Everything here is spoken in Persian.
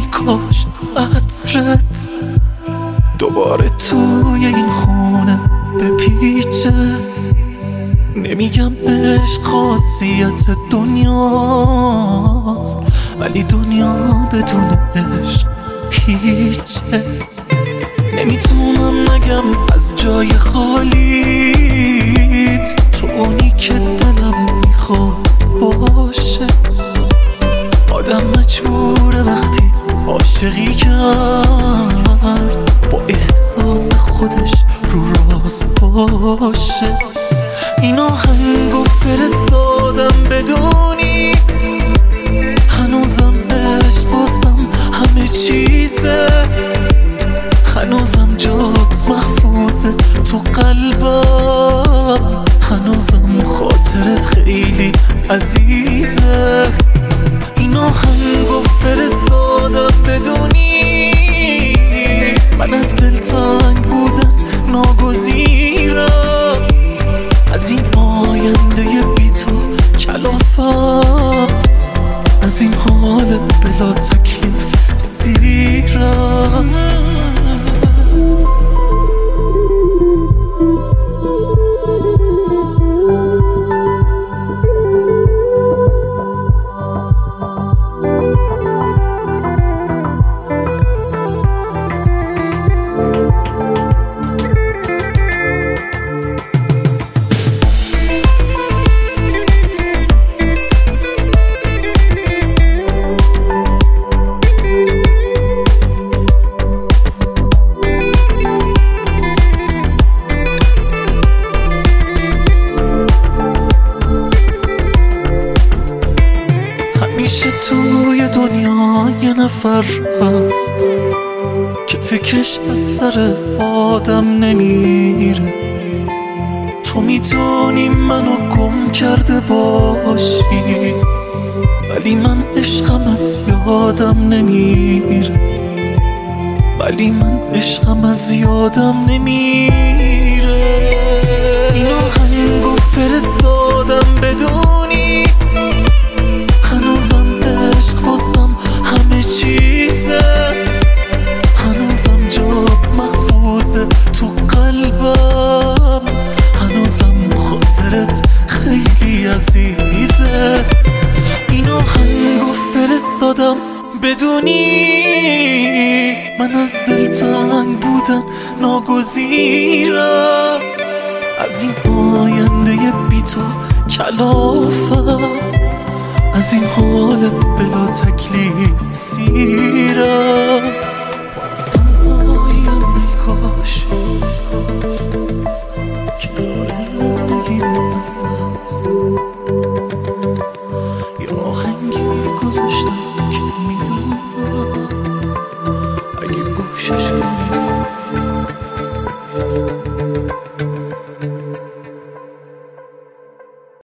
کاش عطرت دوباره توی این خونه بپیچه. نمیگم عشق خاصیت دنیاست، ولی دنیا بدون عشق هیچه. نمیتونم نگم از جای خالیت، تو اونی که دلم میخواست باشه. آدم مجبوره وقتی عاشقی کرد با احساس خودش رو راست باشه. این آهنگو فرستادم بدونی هنوزم عشق واسم همه چیزه، هنوزم جات محفوظه تو قلبم، هنوزم خاطرت خیلی عزیزه. این آهنگو فرستادم بدونی من از دلتنگ بودن ناگزیرم، از این آینده بی تو کلافم، از این حال بلا تکلیف سیرم. همیشه توی دنیا یه نفر هست که فکرش از سر آدم نمیره. تو میدونی منو گم کرده باشی، ولی من عشقم از یادم نمیره، ولی من عشقم از یادم نمیره. این آهنگو فرستادم بدونی هنوزم عشق واسم همه چیزه، هنوزم جات محفوظه تو قلبم، هنوزم خاطرت خیلی عزیزه. این آهنگو فرستادم بدونی من از دلتنگ بودن ناگزیرم، از این آینده بی تو کلافم، از این حال بلا تکلیف سیرم. باستم آینده کاش که داره زندگی از دست، یه آهنگی گذاشتم